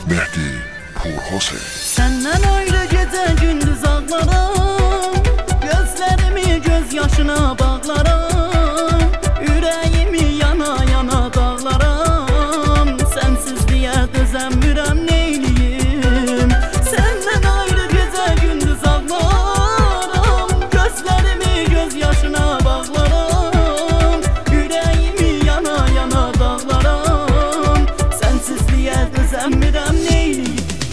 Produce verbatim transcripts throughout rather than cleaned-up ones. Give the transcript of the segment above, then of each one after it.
Mehdi Purhose. Senden ayrı gece gündüz ağlarım, gözlerimi gözyaşına bağlarım, yüreğimi yana yana dağlarım. Sensizliğe dözemiyorum, neyleyim? Senden ayrı gece gündüz ağlarım, gözlerimi gözyaşına bağlarım, yüreğimi yana yana dağlarım. Sensizliğe dözemiyorum, neyleyim?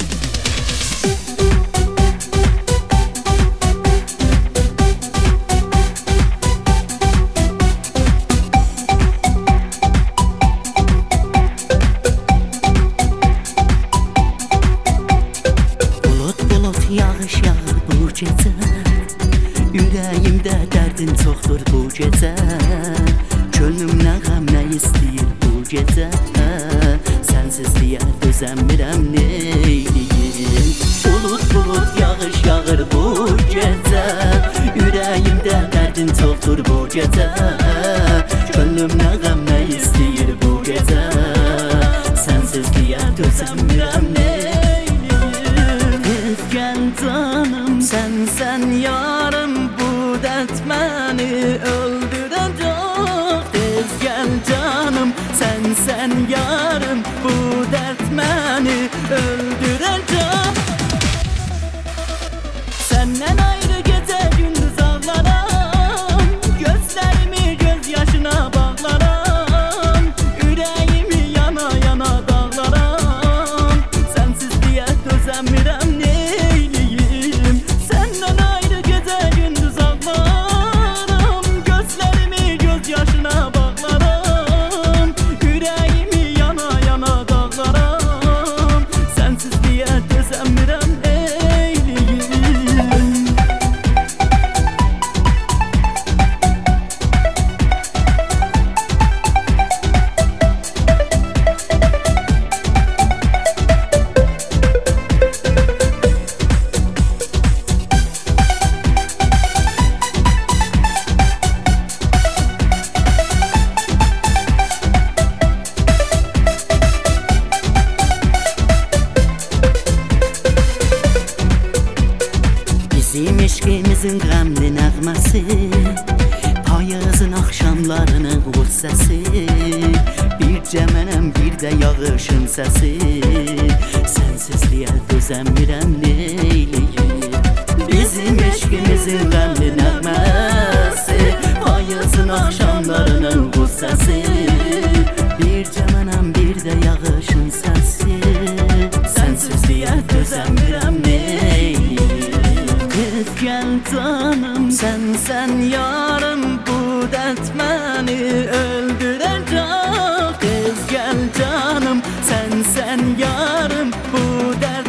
Yağış yağır bu gecə, ürəyimdə dərdin çoxdur bu gecə. Könlüm nəğəm nə istəyir bu gecə, sənsizliyə dözəmirəm, neyliyim? Bulut bulut yağış yağır bu gecə, ürəyimdə dərdin çoxdur bu gecə. Könlüm nəğəm nə istəyir bu gecə, sənsizliyə dözəmirəm, neyliyim? Gel canım, sen sen yarım, bu dert beni öldürecek. Tez gel canım, sen sen yarım, bu dert beni öldürecek. Senden ayrı gece gündüz ağlarım, gözlerimi gözyaşına bağlarım, yüreğimi yana yana dağlarım. Sensizliğe dözemiyorum, bizim eşqimizin qəmli nəğməsi, payızın axşamlarının qul səsi, bircə mənəm, bir də yağışın səsi. Sənsizliyə dözəmirəm, neyliyim? Bizim eşqimizin qəmli nəğməsi, payızın axşamlarının qul səsi, bircə mənəm, bir də yağışın səsi. Sənsizliyə dözəmirəm, neyliyim? Gel canım, sen sen yarım, bu dert beni öldürecek. Kız gel canım, sen sen yarım, bu dert